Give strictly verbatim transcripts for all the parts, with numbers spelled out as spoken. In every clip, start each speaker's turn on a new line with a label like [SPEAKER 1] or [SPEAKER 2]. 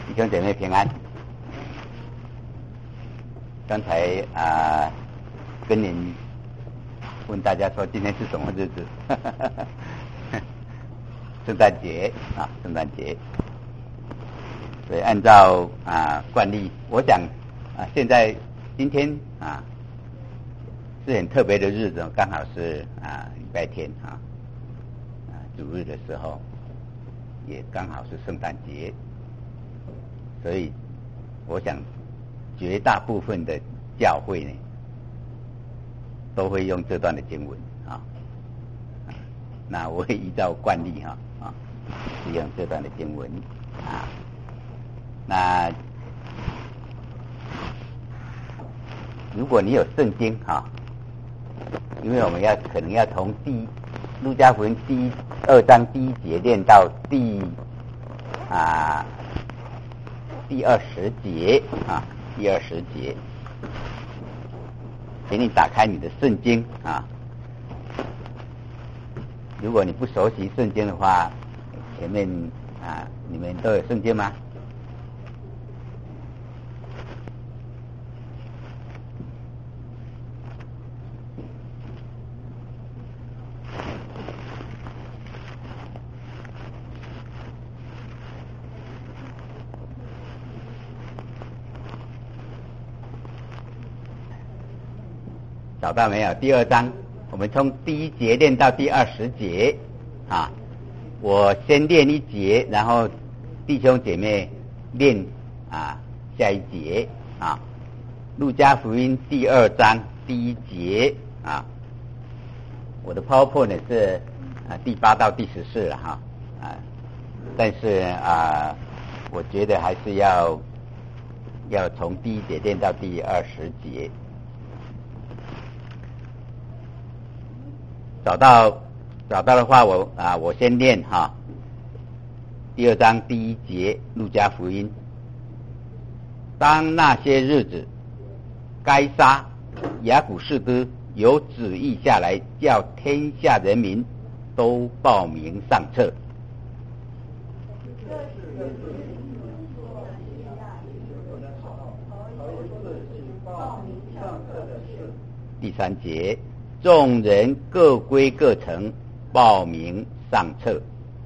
[SPEAKER 1] 弟兄姐妹平安。刚才啊、呃、跟您问大家说今天是什么日子？圣诞节啊，圣诞节。所以按照啊、呃、惯例，我想啊现在今天啊是很特别的日子，刚好是啊礼拜天啊啊主日的时候，也刚好是圣诞节。所以我想绝大部分的教会呢都会用这段的经文啊，那我会依照惯例哈啊使用这段的经文啊。那如果你有圣经哈，因为我们要可能要从第路加福音第二章第一节念到第啊第二十节啊，第二十节，请你打开你的圣经啊。如果你不熟悉圣经的话，前面啊，你们都有圣经吗？找到没有？第二章，我们从第一节念到第二十节啊。我先念一节，然后弟兄姐妹念啊下一节啊。路加福音第二章第一节啊。我的 PowerPoint 是啊第八到第十四了哈啊，但是啊，我觉得还是要要从第一节念到第二十节。找到找到的话，我啊我先念哈。第二章第一节，路加福音。当那些日子，该撒雅古士都有旨意下来，叫天下人民都报名上册。第三节。众人各归各城，报名上册。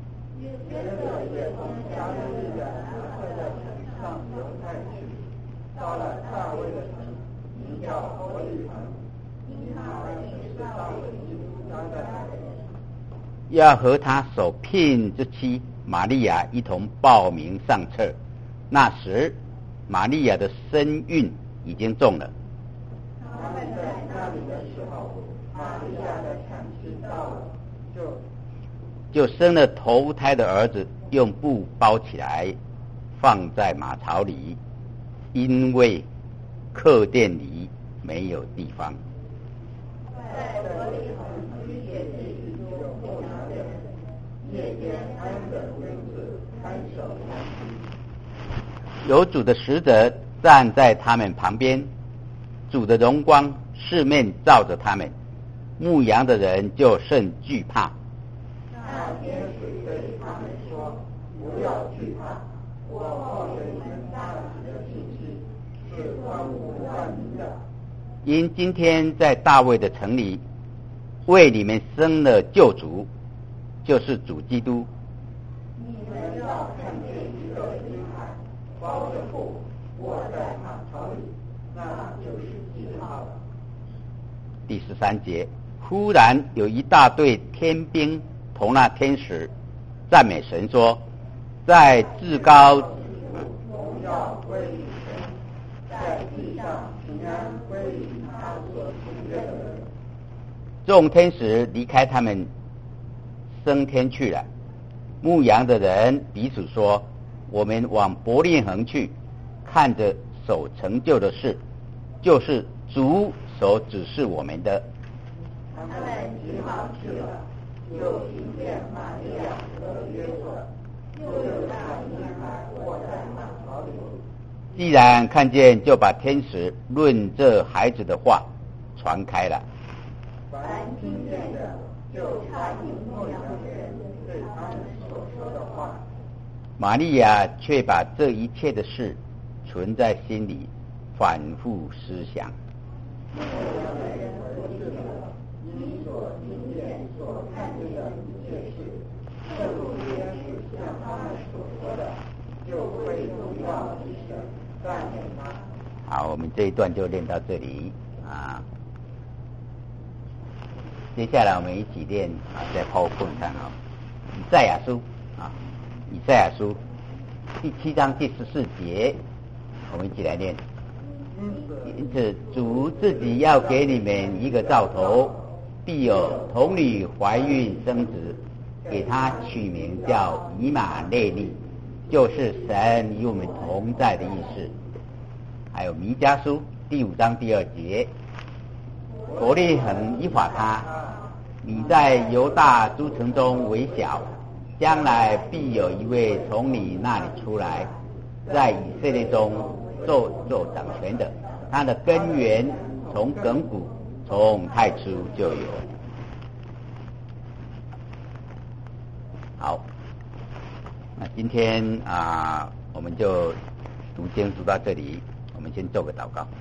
[SPEAKER 1] 到了大卫的城，名叫伯利恒，因他儿子是大卫基督家的孩子。要和他所聘之妻玛利亚一同报名上册。那时，玛利亚的身孕已经重了。他们在那里的时候，玛利亚的产期到了，就就生了头胎的儿子，用布包起来，放在马槽里，因为客店里没有地方。在伯利恒居也是有牧羊人，夜间安稳温子看守羊群。有主的使者站在他们旁边，主的荣光四面照着他们，牧羊的人就甚惧怕。那天使对他们说：不要惧怕，我报给你们大喜的信息，是关乎万民的。因今天在大卫的城里，为你们生了救主，就是主基督。你们要看见一个婴孩包着布卧在马槽里，那就是记号了。第十三节。忽然有一大队天兵同那天使赞美神说：在至高荣耀归于神，在地上平安归于他所喜悦的人。众天使离开他们升天去了。牧羊的人彼此说：我们往伯利恒去，看着所成就的事，就是主所指示我们的。他们急忙去了，又听见玛利亚和约瑟，又有那婴孩卧在马槽里。既然看见，就把天使论这孩子的话传开了。凡听见的，就查明牧羊人对他们所说的话。 玛利亚却把这一切的事存在心里，反复思想。好，我们这一段就练到这里啊。接下来我们一起练啊，在 PowerPoint 上啊，以赛亚书啊，以赛亚书第七章第十四节，我们一起来念。因此，主自己要给你们一个兆头，必有童女怀孕生子，给他取名叫以马内利，就是神与我们同在的意思。还有弥迦书第五章第二节，伯利恒以法他，你在犹大诸城中为小，将来必有一位从你那里出来，在以色列中做做掌权的，他的根源从亘古，从太初就有。好，那今天啊，我们就读经读到这里，我们先做个祷告。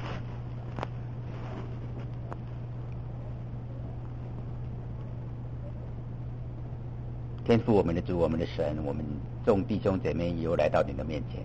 [SPEAKER 1] 天父我们的主，我们的神，我们众弟兄姐妹又来到你的面前。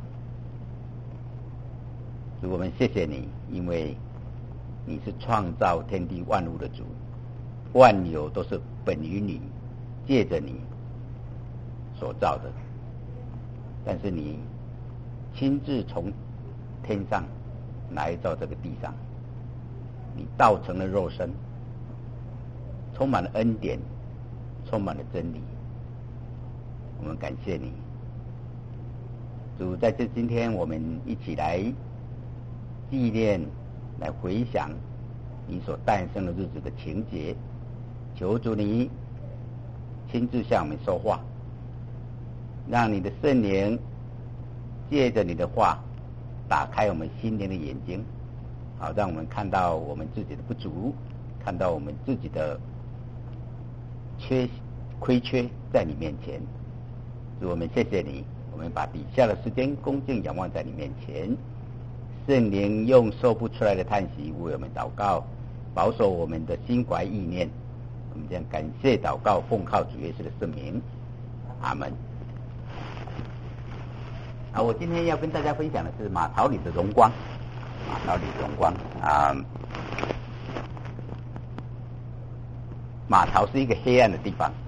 [SPEAKER 1] 主，我们谢谢你，因为你是创造天地万物的主，万有都是本于你，借着你所造的。但是你亲自从天上来到这个地上，你道成了肉身，充满了恩典，充满了真理。我们感谢你，主，在这今天我们一起来纪念，来回想你所诞生的日子的情节。求主你亲自向我们说话，让你的圣灵借着你的话打开我们心灵的眼睛，好让我们看到我们自己的不足，看到我们自己的缺亏缺在你面前。主，我们谢谢你，我们把底下的时间恭敬仰望在你面前。圣灵用说不出来的叹息为我们祷告，保守我们的心怀意念。我们将感谢祷告，奉靠主耶稣的圣名，阿门。啊，我今天要跟大家分享的是马槽里的荣光。马槽里的荣光啊，马槽是一个黑暗的地方。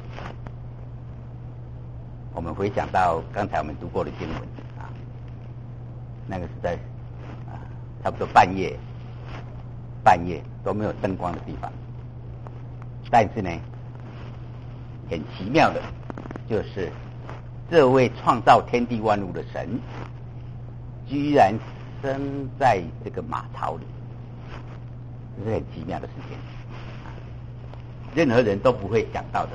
[SPEAKER 1] 我们回想到刚才我们读过的经文啊，那个是在啊差不多半夜，半夜都没有灯光的地方。但是呢，很奇妙的，就是这位创造天地万物的神，居然生在这个马槽里，这是很奇妙的事情，任何人都不会想到的。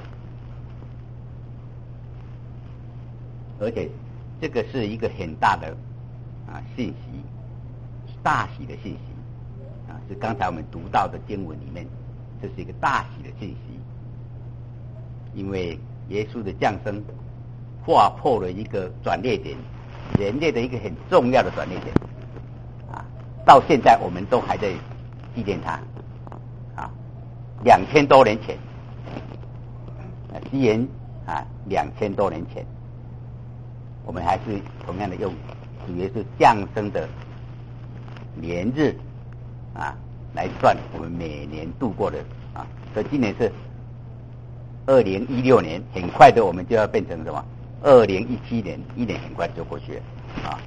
[SPEAKER 1] 而且这个是一个很大的啊信息，大喜的信息啊，是刚才我们读到的经文里面，这是一个大喜的信息。因为耶稣的降生划破了一个转捩点，人类的一个很重要的转捩点啊，到现在我们都还在纪念他啊，两千多年前，啊，西元啊两千多年前。我们还是同样的用主耶稣降生的年日啊来算我们每年度过的啊，所以今年是二零一六年，很快的我们就要变成什么？二零一七年，一年很快就过去了啊。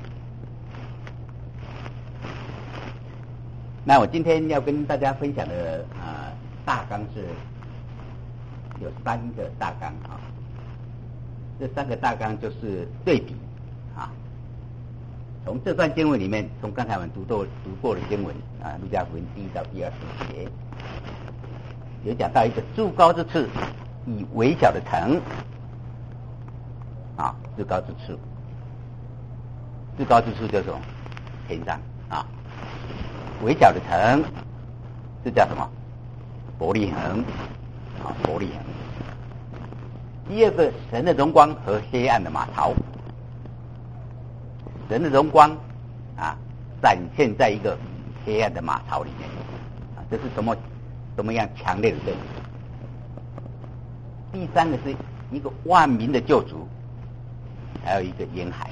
[SPEAKER 1] 那我今天要跟大家分享的啊大纲是有三个大纲啊。这三个大纲就是对比啊，从这段经文里面，从刚才我们读过读过的经文啊，路加福音第一到第二十节，有讲到一个至高之处以微小的城啊，至高之处，至高之处就是什么？天上啊，微小的城，这叫什么？伯利恒啊，伯利恒。第二个，神的荣光和黑暗的马槽神的荣光啊展现在一个黑暗的马槽里面啊，这是什么什么样强烈的对比？第三个是一个万民的救主，还有一个婴孩。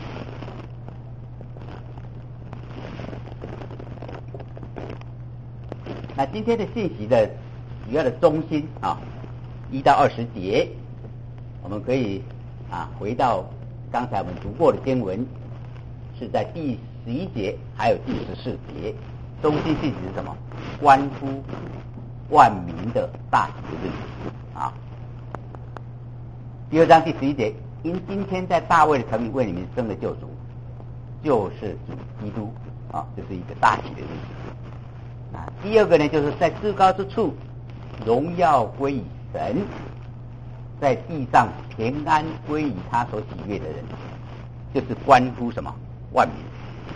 [SPEAKER 1] 那今天的信息的主要的中心啊，一到二十节，我们可以啊回到刚才我们读过的经文，是在第十一节还有第十四节，中心信息是什么？关乎万民的大喜的日子啊。第二章第十一节，因今天在大卫的城里为你们生的救主，就是主基督啊，这是一个大喜的日子。啊，第二个呢，就是在至高之处，荣耀归于神，在地上平安归于他所喜悦的人，就是关乎什么？万民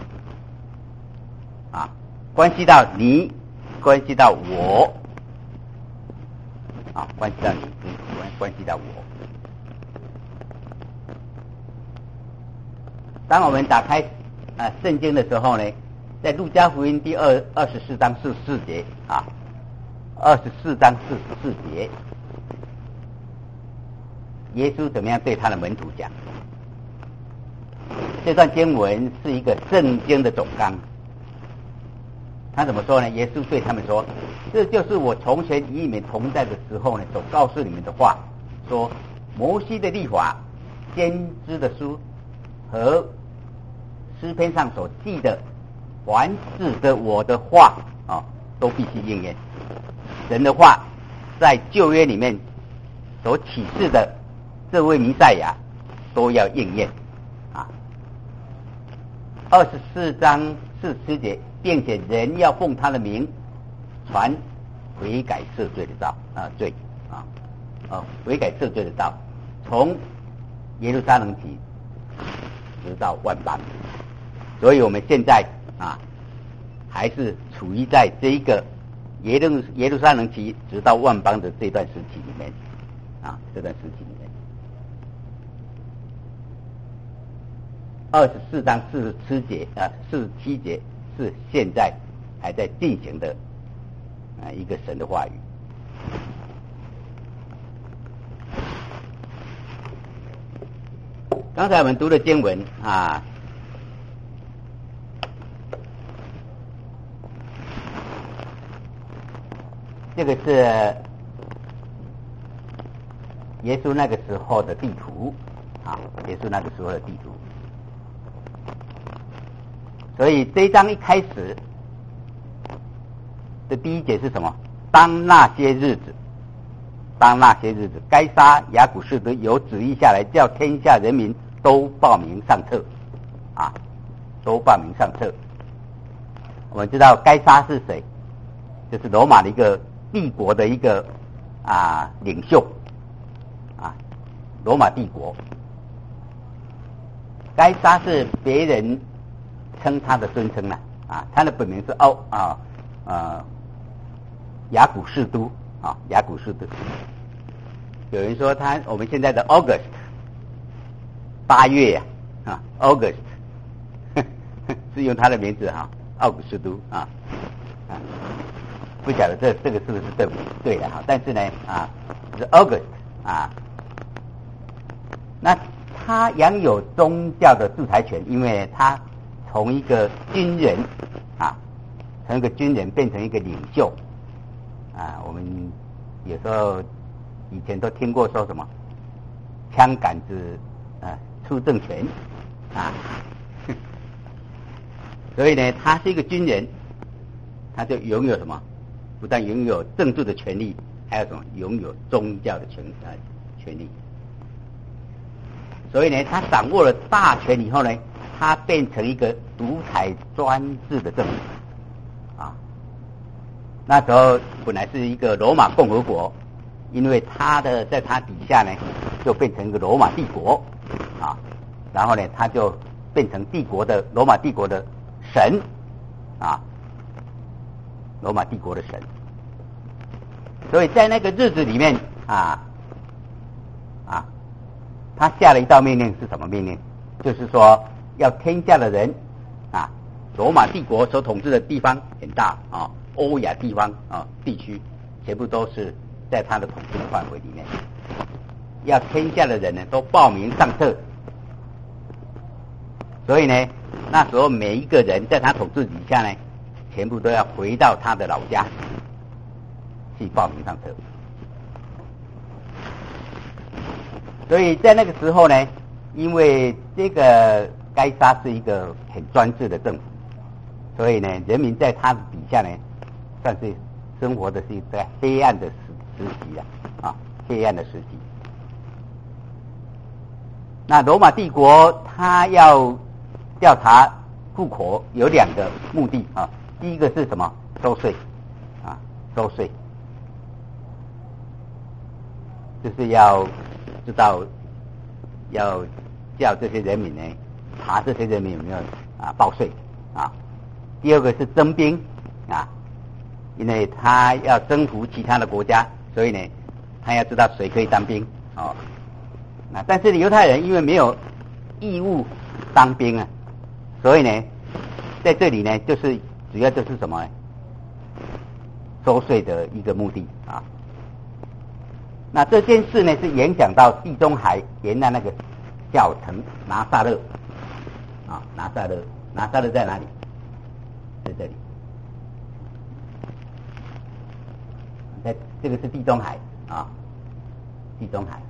[SPEAKER 1] 啊，关系到你，关系到我啊，关系到你，关关系到我。当我们打开啊圣经的时候呢，在路加福音第二二十四章四十四节啊，二十四章四十四节，耶稣怎么样对他的门徒讲？这段经文是一个圣经的总纲。他怎么说呢？耶稣对他们说：“这就是我从前与你们同在的时候呢，所告诉你们的话。说摩西的律法、先知的书和诗篇上所记的。”凡指着我的话啊，都必须应验。神的话在旧约里面所启示的这位弥赛亚都要应验啊。二十四章四十七节，并且人要奉他的名传悔改赦罪的道啊罪啊啊悔改赦罪的道，从耶路撒冷起直到万邦。所以我们现在啊，还是处于在这一个耶路耶路撒冷期直到万邦的这段时期里面啊，这段时期里面，二十四章四十七节啊，四十七节是现在还在进行的啊一个神的话语。刚才我们读的经文啊。这个是耶稣那个时候的地图啊，耶稣那个时候的地图。所以这一章一开始的第一节是什么？当那些日子，当那些日子，该杀雅古士都有旨意下来，叫天下人民都报名上册啊，都报名上册。我们知道该杀是谁？就是罗马的一个帝国的一个啊领袖啊，罗马帝国。该杀是别人称他的尊称了啊，他的本名是奥啊呃雅古士都啊，雅古士都。有人说他我们现在的 August 八月呀 啊, 啊 August 呵呵是用他的名字哈、啊，奥古斯都啊啊。不晓得这这个是不是对不对的哈？但是呢啊，是 August 啊，那他拥有宗教的制裁权，因为他从一个军人啊，从一个军人变成一个领袖啊。我们有时候以前都听过说什么枪杆子啊出政权啊，所以呢，他是一个军人，他就拥有什么？不但拥有政治的权利，还有什么？拥有宗教的权呃权利。所以呢，他掌握了大权以后呢，他变成一个独裁专制的政府啊。那时候本来是一个罗马共和国，因为他的在他底下呢，就变成一个罗马帝国啊。然后呢，他就变成帝国的罗马帝国的神啊。罗马帝国的神，所以在那个日子里面啊啊，他下了一道命令，是什么命令？就是说要天下的人啊，罗马帝国所统治的地方很大啊，欧亚地方啊地区全部都是在他的统治的范围里面，要天下的人呢都报名上册，所以呢，那时候每一个人在他统治底下呢，全部都要回到他的老家去报名上册。所以在那个时候呢，因为这个该杀是一个很专制的政府，所以呢，人民在他的底下呢，算是生活的是一个黑暗的时时期啊，啊，黑暗的时期。那罗马帝国他要调查户口有两个目的啊，第一个是什么？收税啊，收税，就是要知道要叫这些人民呢，查这些人民有没有啊报税啊。第二个是征兵啊，因为他要征服其他的国家，所以呢，他要知道谁可以当兵哦。那但是犹太人因为没有义务当兵啊，所以呢，在这里呢，就是主要就是什么呢？收税的一个目的啊。那这件事呢，是影响到地中海沿岸那个小城拿撒勒啊，拿撒勒，拿撒勒在哪里？在这里，在这个是地中海啊，地中海。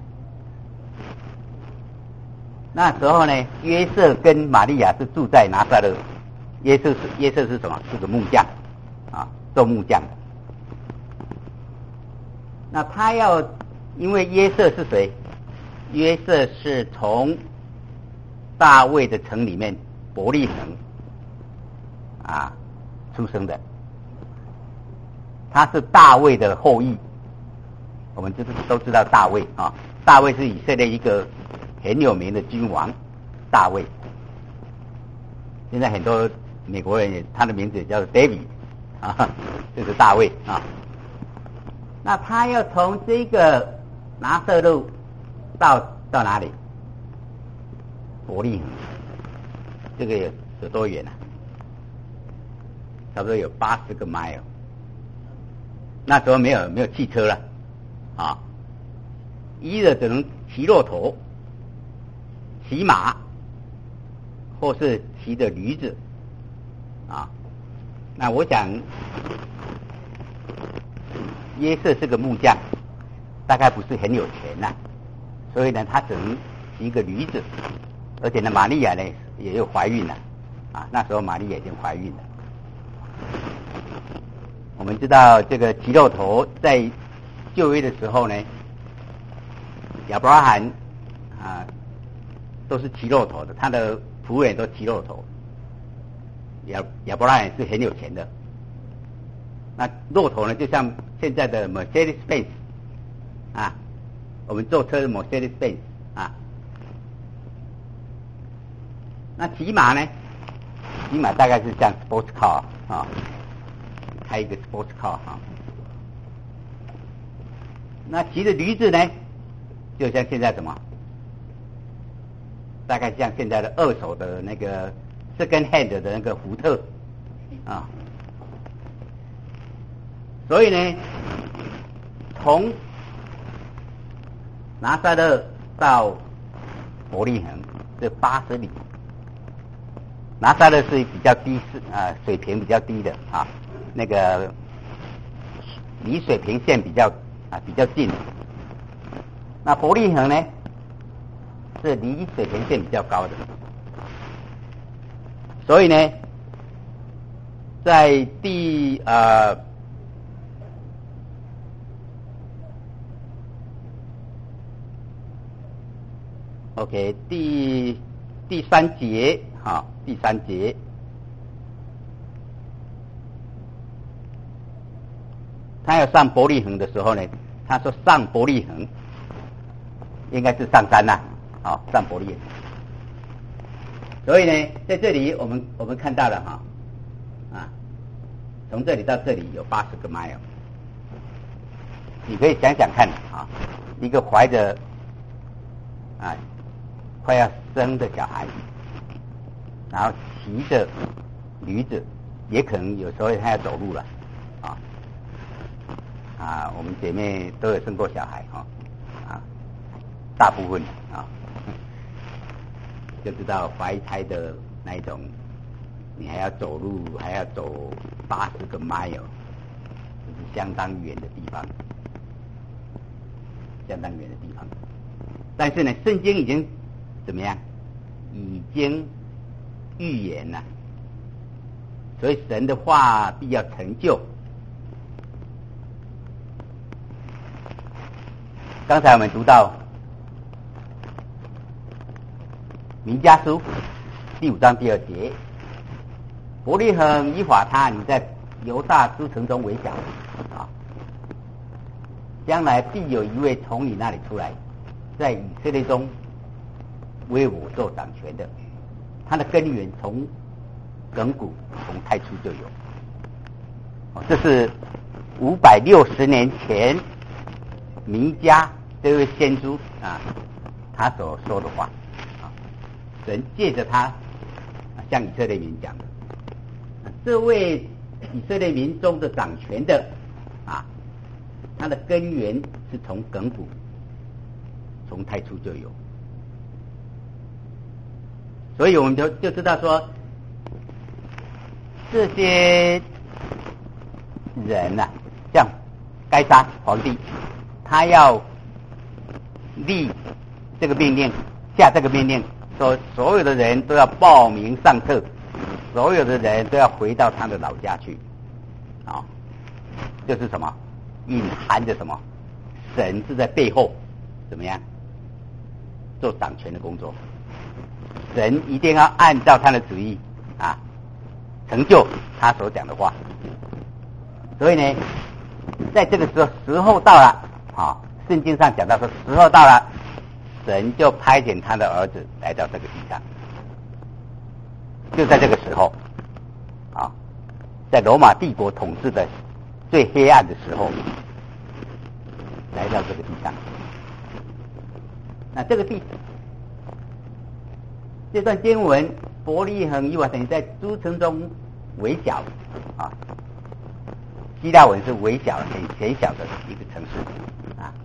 [SPEAKER 1] 那时候呢，约瑟跟玛利亚是住在拿撒勒。约瑟是约瑟是什么？是个木匠啊，做木匠的。那他要，因为约瑟是谁？约瑟是从大卫的城里面伯利恒啊出生的，他是大卫的后裔。我们就是都知道大卫啊，大卫是以色列一个很有名的君王，大卫。现在很多美国人也他的名字叫做 David 啊，就是大卫啊。那他要从这个拿撒勒到到哪里？伯利恒，这个有有多远啊？差不多有八十个 mile。那时候没有没有汽车了啊，一的只能骑骆驼、骑马，或是骑着驴子啊。那我想约瑟是个木匠，大概不是很有钱呐、啊，所以呢，他只能骑一个驴子，而且呢，玛利亚呢也有怀孕了啊。那时候玛利亚已经怀孕了。我们知道这个骑骆驼在旧约的时候呢，亚伯拉罕啊都是骑骆驼的，他的仆人都骑骆驼。亚亚伯拉罕是很有钱的。那骆驼呢，就像现在的 Mercedes-Benz 啊，我们坐车的 Mercedes-Benz 啊。那骑马呢？骑马大概是像 sports car 啊，开一个 sports car 啊。那骑着驴子呢，就像现在什么？大概像现在的二手的那个 second hand 的那个福特啊。所以呢，从拿撒勒到伯利恒这八十里，拿撒勒是比较低是啊水平比较低的啊，那个离水平线比较啊比较近。那伯利恒呢，是离水平线比较高的。所以呢，在第呃。OK， 第第三节，好，第三节，他要上伯利恒的时候呢，他说上伯利恒，应该是上山呐、啊，好，上伯利恒。所以呢，在这里我们我们看到了哈，啊，从这里到这里有八十个 mile， 你可以想想看啊，一个怀着啊。快要生的小孩， 然后骑着驴子，也可能有时候他要走路了啊啊！我们姐妹都有生过小孩哈啊，大部分啊就知道怀胎的那一种，你还要走路，还要走八十个 mile， 这是相当远的地方，相当远的地方。但是呢，圣经已经怎么样？已经预言了，所以神的话必要成就。刚才我们读到弥迦书第五章第二节，伯利恒以法他，你在犹大诸城中为小啊，将来必有一位从你那里出来，在以色列中为我做掌权的，他的根源从亘古从太初就有。这是五百六十年前弥迦这位先知啊，他所说的话啊，神借着他向以色列民讲的，这位以色列民中的掌权的啊，他的根源是从亘古从太初就有。所以我们就就知道说，这些人呐、啊，像该撒皇帝，他要立这个命令，下这个命令，说所有的人都要报名上册，所有的人都要回到他的老家去，啊，就是什么，隐含着什么，神是在背后怎么样做掌权的工作。神一定要按照他的旨意啊，成就他所讲的话。所以呢，在这个时候时候到了啊，圣经上讲到说时候到了，神就派遣他的儿子来到这个地上。就在这个时候啊，在罗马帝国统治的最黑暗的时候，来到这个地上。那这个地这段经文，伯利恒以法等于在诸城中为小啊，希腊文是微小很狭小的一个城市啊。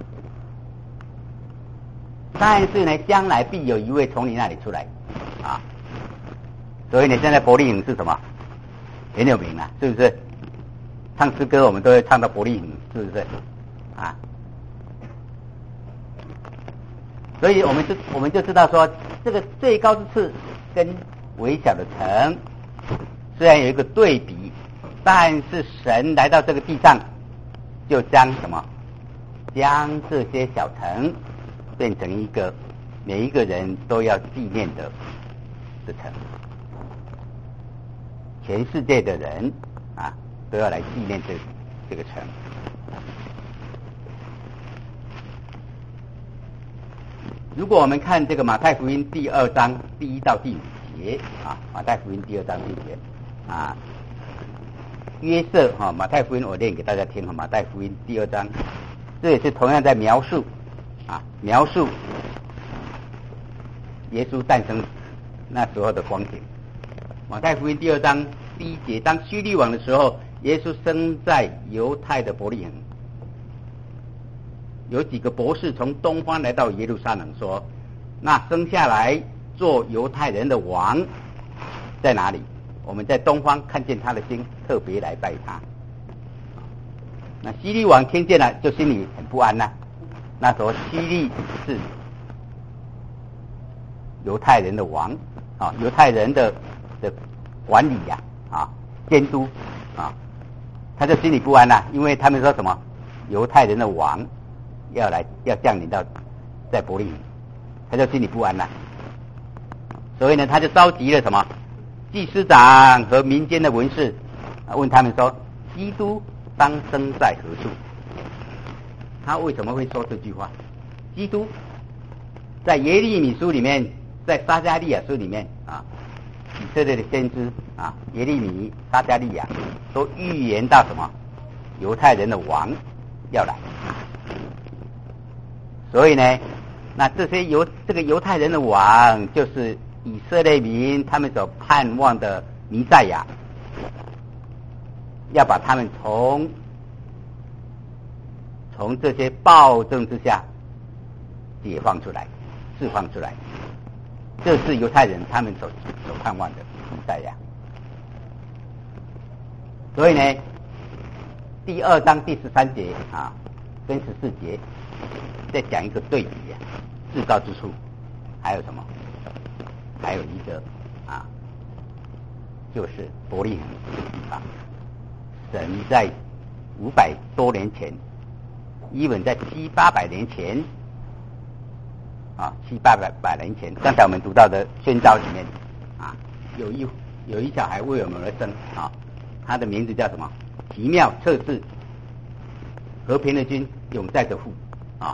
[SPEAKER 1] 但是呢，将来必有一位从你那里出来啊，所以呢，现在伯利恒是什么？很有名啊，是不是？唱诗歌我们都会唱到伯利恒，是不是？啊，所以我们就我们就知道说，这个最高之处跟微小的城虽然有一个对比，但是神来到这个地上，就将什么？将这些小城变成一个每一个人都要纪念的的城，全世界的人啊都要来纪念这这个城。如果我们看这个马太福音第二章第一到第五节啊，马太福音第二章第五节啊，约瑟哈、啊，马太福音我念给大家听哈，马太福音第二章，这也是同样在描述啊，描述耶稣诞生那时候的光景。马太福音第二章第一节，当希律王的时候，耶稣生在犹太的伯利恒。有几个博士从东方来到耶路撒冷，说：“那生下来做犹太人的王在哪里？我们在东方看见他的星，特别来拜他。”那希律王听见了，就心里很不安呐、啊。那时候希律是犹太人的王啊，犹太人的的管理呀 啊, 啊，监督啊，他就心里不安呐、啊，因为他们说什么犹太人的王要来要降临到在伯利恒，他就心里不安了、啊。所以呢，他就召集了什么祭司长和民间的文士，啊、问他们说：基督当生在何处？他为什么会说这句话？基督在耶利米书里面，在撒迦利亚书里面啊，以色列的先知啊，耶利米、撒迦利亚都预言到什么？犹太人的王要来。所以呢，那这些犹这个犹太人的王就是以色列民他们所盼望的弥赛亚，要把他们从从这些暴政之下解放出来，释放出来，这是犹太人他们所所盼望的弥赛亚。所以呢，第二章第十三节啊，跟十四节再讲一个对比啊，至高之处还有什么？还有一个啊，就是伯利恒这个地方，神在五百多年前，伊文在七八百年前啊，七八百百年前，刚才我们读到的宣召里面啊，有一有一小孩为我们而生啊，他的名字叫什么？奇妙测试和平的君，永在的父啊。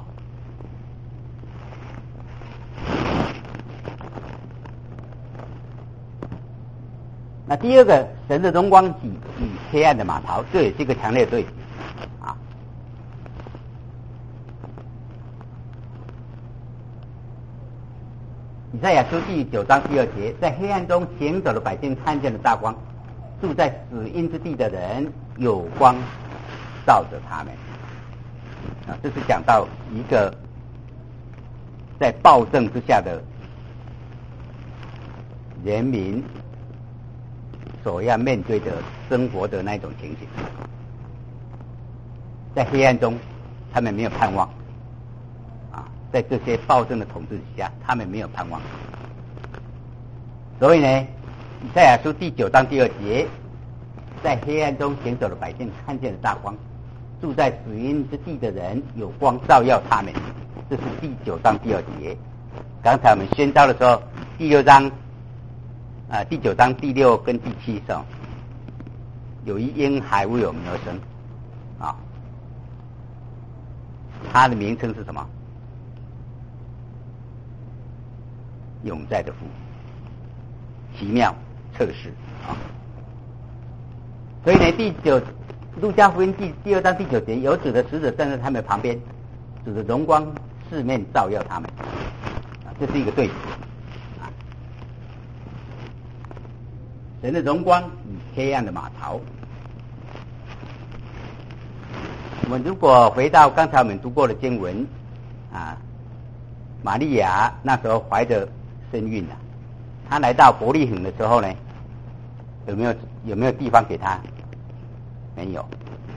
[SPEAKER 1] 那第二个，神的荣光与与黑暗的马槽，这也是一个强烈的对比啊。以赛亚书第九章第二节，在黑暗中行走的百姓看见了大光，住在死荫之地的人有光照着他们啊。这是讲到一个在暴政之下的人民所要面对的生活的那种情形，在黑暗中，他们没有盼望啊，在这些暴政的统治下，他们没有盼望。所以呢，以赛亚书第九章第二节，在黑暗中行走的百姓看见了大光，住在死荫之地的人有光照耀他们。这是第九章第二节。刚才我们宣召的时候，第六章。啊，第九章第六跟第七首，有一婴孩为我们而生，啊，他的名称是什么？永在的父，奇妙测试啊。所以呢，第九路加福音第第二章第九节，有主的使者站在他们旁边，主的荣光四面照耀他们，啊，这是一个对比。神的荣光与黑暗的马槽。我们如果回到刚才我们读过的经文啊，玛利亚那时候怀着身孕了，她来到伯利恒的时候呢，有没有有没有地方给她？没有，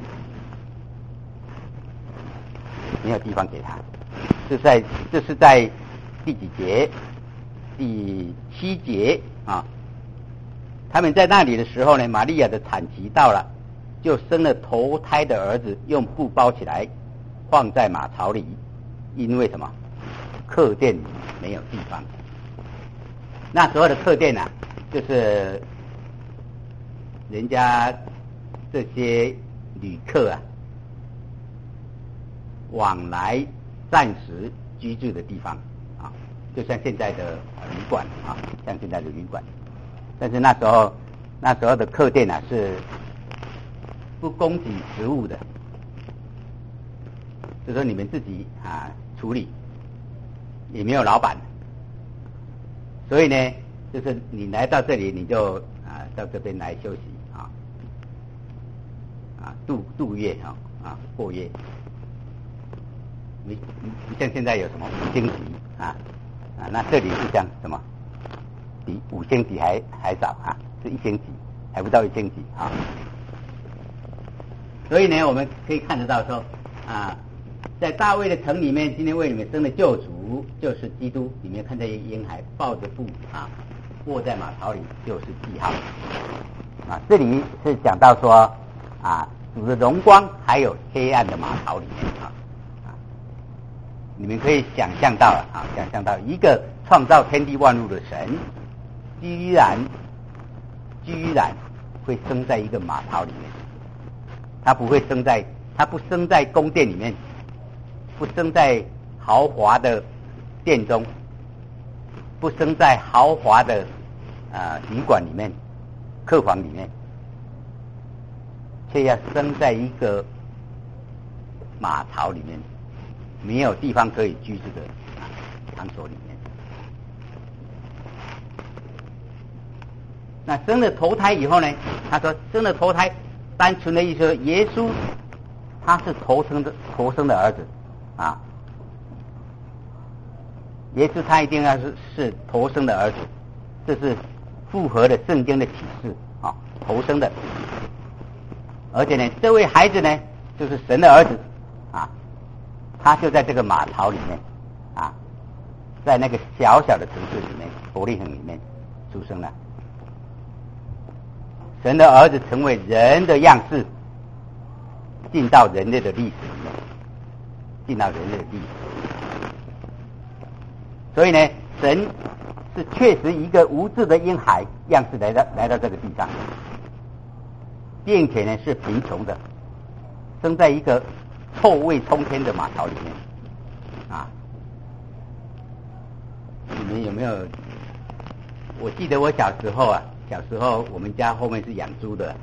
[SPEAKER 1] 没有地方给她。这是在这是在第几节？第七节啊。他们在那里的时候呢，玛利亚的产期到了，就生了头胎的儿子，用布包起来，放在马槽里。因为什么？客店里没有地方。那时候的客店啊，就是人家这些旅客啊，往来暂时居住的地方啊，就像现在的旅馆啊，像现在的旅馆。但是那时候，那时候的客店啊是不供给食物的，就说你们自己啊处理，也没有老板，所以呢，就是你来到这里，你就啊到这边来休息啊，啊度度月啊啊过夜。你你像现在有什么五星级啊啊，那这里是像什么？比五星级还还少啊，是一星级，还不到一星级啊。所以呢，我们可以看得到说啊，在大卫的城里面，今天为你们生的救主就是基督。里面看见一个婴孩抱着布啊，卧在马槽里，就是记号啊。这里是讲到说啊，主的荣光还有黑暗的马槽里面啊啊，你们可以想象到了啊，想象到一个创造天地万物的神。居然，居然会生在一个马槽里面，他不会生在，他不生在宫殿里面，不生在豪华的殿中，不生在豪华的呃旅馆里面、客房里面，却要生在一个马槽里面，没有地方可以居住的场所里面。 那生了头胎以后呢，他说生了头胎，单纯的意思说耶稣他是头生的头生的儿子啊，耶稣他一定要是是头生的儿子，这是符合了圣经的启示啊，头生的。而且呢，这位孩子呢，就是神的儿子啊，他就在这个马槽里面啊，在那个小小的城市里面，伯利恒里面出生了。神的儿子成为人的样式，进到人类的历史里面，进到人类的历史。所以呢，神是确实一个无字的婴孩样式来到来到这个地上，并且呢是贫穷的，生在一个臭味冲天的马槽里面啊。你们有没有？我记得我小时候啊，小时候我们家后面是养猪的。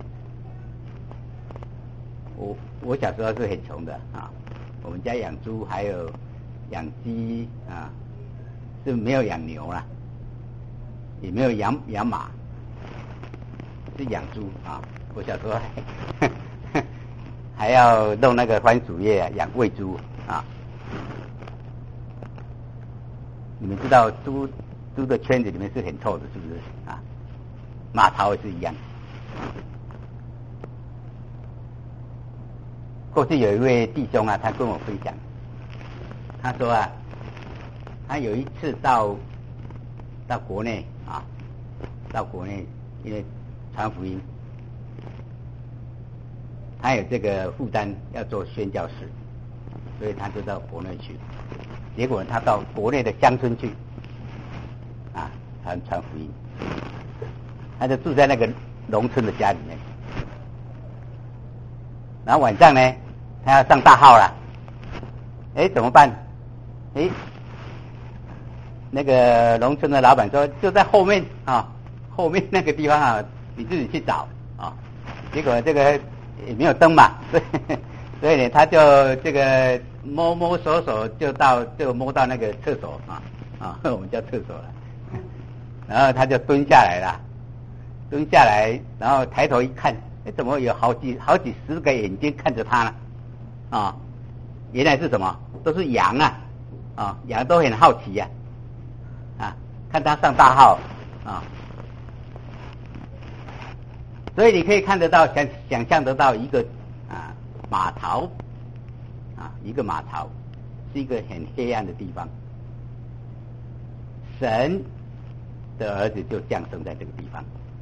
[SPEAKER 1] 我我小时候是很穷的啊，我们家养猪还有养鸡啊，是没有养牛啦，也没有养养马，是养猪啊。我小时候还, 还要弄那个番薯叶啊，养喂猪啊。你们知道猪猪的圈子里面是很臭的，是不是啊？马槽也是一样。过去有一位弟兄啊，他跟我分享，他说啊，他有一次到到国内啊，到国内因为传福音，他有这个负担要做宣教士，所以他就到国内去。结果他到国内的乡村去啊，传传福音，他就住在那个农村的家里面。然后晚上呢，他要上大号了，哎，怎么办？哎，那个农村的老板说就在后面啊，后面那个地方啊，你自己去找啊。结果这个也没有灯嘛，所以所以呢，他就这个摸摸索索就到就摸到那个厕所啊啊，我们叫厕所了。然后他就蹲下来了，蹲下来，然后抬头一看，哎，怎么有好几好几十个眼睛看着他呢？啊，原来是什么？都是羊啊，啊，羊都很好奇呀、啊，啊，看他上大号啊，所以你可以看得到，想想象得到一个啊马槽啊，一个马槽是一个很黑暗的地方，神的儿子就降生在这个地方。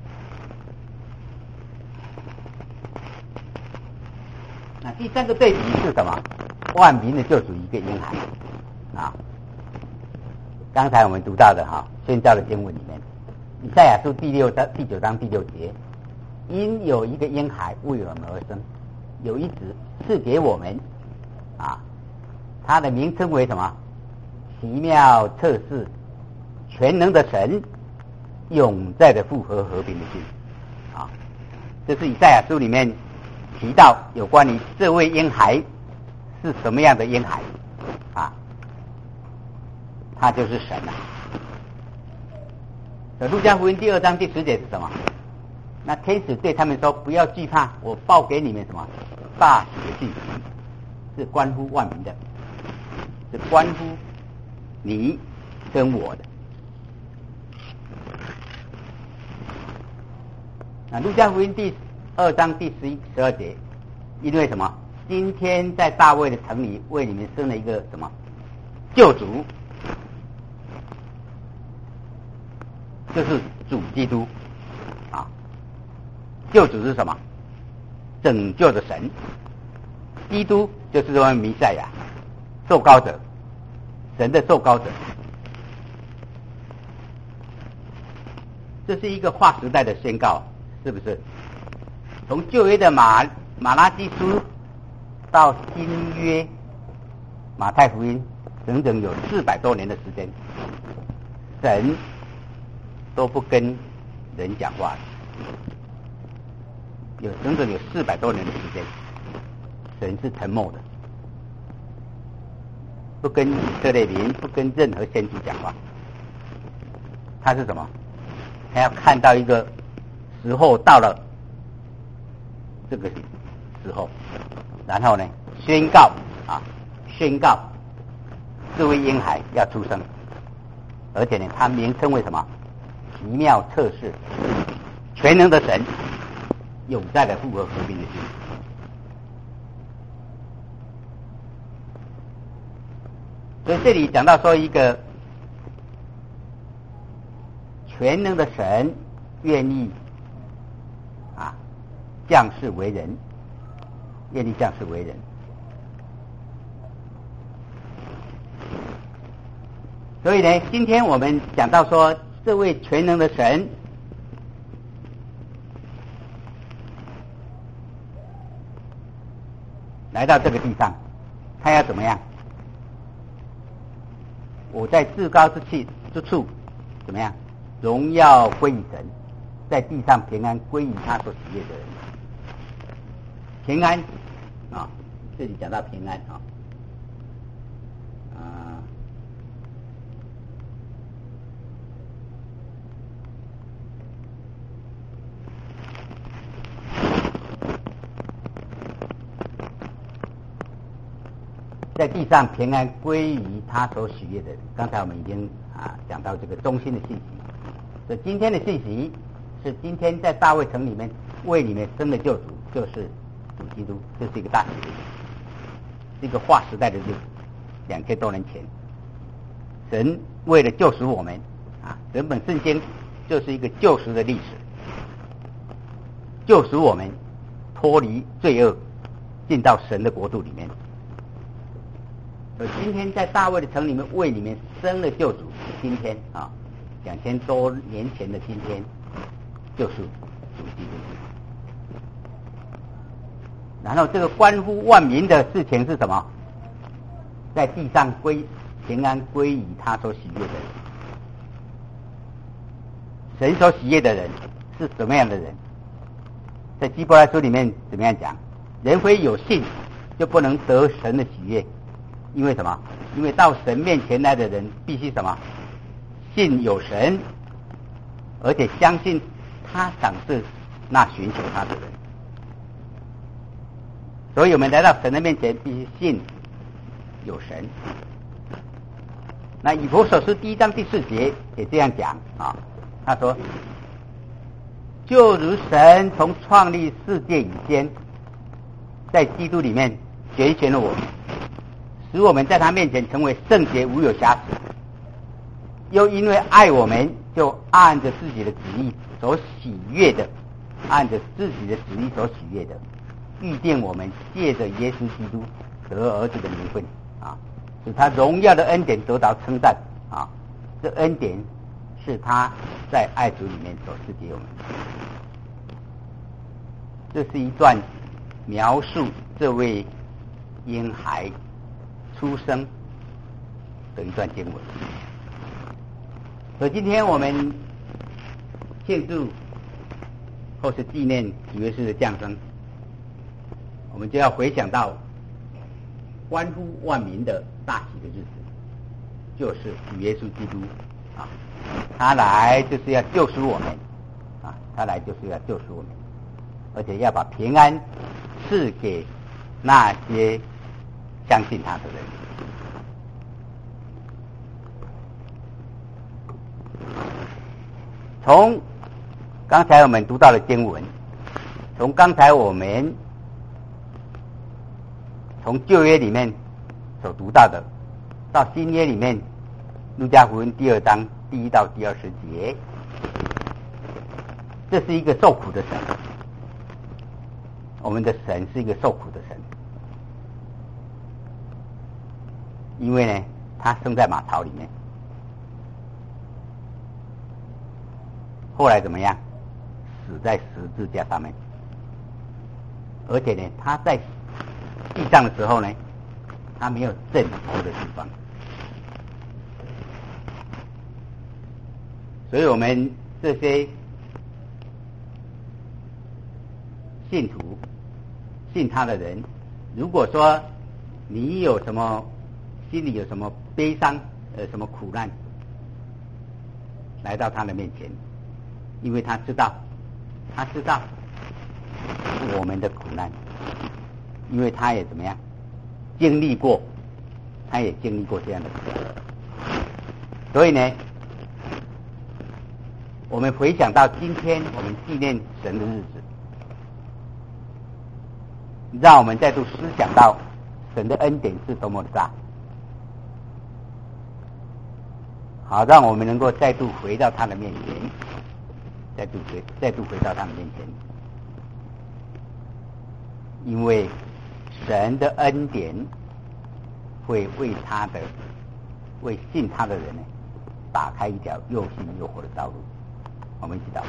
[SPEAKER 1] 那第三个对比是什么？万民的救主一个婴孩啊！刚才我们读到的哈，宣教的经文里面，以赛亚书第六章第九章第六节，因有一个婴孩为我们而生，有一子赐给我们啊，他的名称为什么？奇妙测试，全能的神，永在的复合和平的君啊！这是以赛亚书里面提到有关于这位婴孩是什么样的婴孩啊？他就是神啊！路加福音第二章第十节是什么？那天使对他们说：“不要惧怕，我报给你们什么大喜的信息，是关乎万民的，是关乎你跟我的。”那路加福音第二章第十一、十二节，因为什么？今天在大卫的城里为你们生了一个什么救主，就是主基督啊。救主是什么？拯救的神。基督就是这位弥赛亚，受膏者，神的受膏者。这是一个划时代的宣告，是不是？从旧约的马马拉基书到新约马太福音，整整有四百多年的时间，神都不跟人讲话，有整整有四百多年的时间，神是沉默的，不跟以色列民，不跟任何先知讲话。他是什么？他要看到一个时候到了这个时候，然后呢，宣告啊，宣告这位婴孩要出生，而且呢，他名称为什么？奇妙测试，全能的神，永在的复合和平的心。所以这里讲到说，一个全能的神愿意啊降世为人，愿意降世为人。所以呢，今天我们讲到说，这位全能的神来到这个地上，他要怎么样？我在至高之气之处怎么样？荣耀归于神，在地上平安归于他所喜悦的人。平安啊，这里讲到平安啊，啊，在地上平安归于他所喜悦的人。刚才我们已经啊讲到这个中心的信息，所以今天的信息是今天在大卫城里面为里面生的救主，就是主基督，这是一个大喜日，是一个划时代的日子。两千多年前，神为了救赎我们啊，整本圣经就是一个救赎的历史，救赎我们脱离罪恶，进到神的国度里面。所以今天在大卫的城里面为里面生了救主，今天啊，两千多年前的今天，就是主基督。然后这个关乎万民的事情是什么？在地上归平安归于他所喜悦的人。神所喜悦的人是什么样的人？在希伯来书里面怎么样讲？人非有信就不能得神的喜悦。因为什么？因为到神面前来的人必须什么？信有神，而且相信他赏赐那寻求他的人。所以我们来到神的面前，必须信有神。那以弗所书第一章第四节也这样讲啊，他说：就如神从创立世界以前，在基督里面拣选了我们，使我们在他面前成为圣洁无有瑕疵，又因为爱我们，就按着自己的旨意所喜悦的，按着自己的旨意所喜悦的，预定我们借着耶稣基督得儿子的名分啊，使他荣耀的恩典得到称赞啊！这恩典是他在爱主里面所赐给我们。这是一段描述这位婴孩出生的一段经文。所以今天我们庆祝或是纪念主耶稣的降生，我们就要回想到关乎万民的大喜的日子，就是主耶稣基督啊，他来就是要救赎我们啊，他来就是要救赎我们，而且要把平安赐给那些相信他的人。从刚才我们读到的经文，从刚才我们从旧约里面所读到的，到新约里面路加福音第二章第一到第二十节，这是一个受苦的神。我们的神是一个受苦的神，因为呢，他生在马槽里面，后来怎么样？死在十字架上面，而且呢，他在地上的时候呢，他没有枕头的地方，所以我们这些信徒信他的人，如果说你有什么心里有什么悲伤呃什么苦难，来到他的面前，因为他知道他知道我们的苦难，因为他也怎么样经历过，他也经历过这样的苦难。所以呢，我们回想到今天我们纪念神的日子，让我们再度思想到神的恩典是多么的大，好，让我们能够再度回到他的面前，再度回再度回到他的面前，因为神的恩典会为他的为信他的人呢打开一条又新又活的道路。我们一起祷告。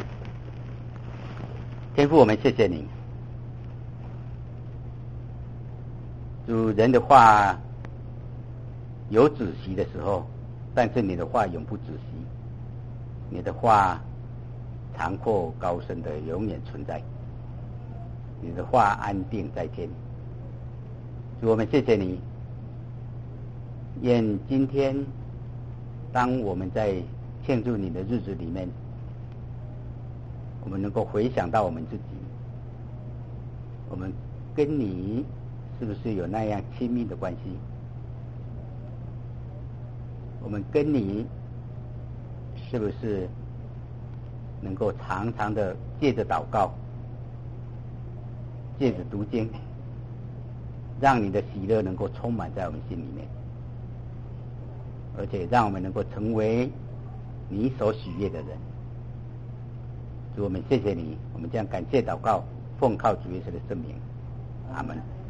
[SPEAKER 1] 天父，我们谢谢你，主，人的话有止息的时候，但是你的话永不止息，你的话长阔高深的永远存在，你的话安定在天。主，我们谢谢你，愿今天当我们在庆祝你的日子里面，我们能够回想到我们自己，我们跟你是不是有那样亲密的关系？我们跟你是不是能够常常的借着祷告，借着读经，让你的喜乐能够充满在我们心里面，而且让我们能够成为你所喜悦的人。主，我们谢谢你，我们将感谢祷告，奉靠主耶稣的圣名，阿们。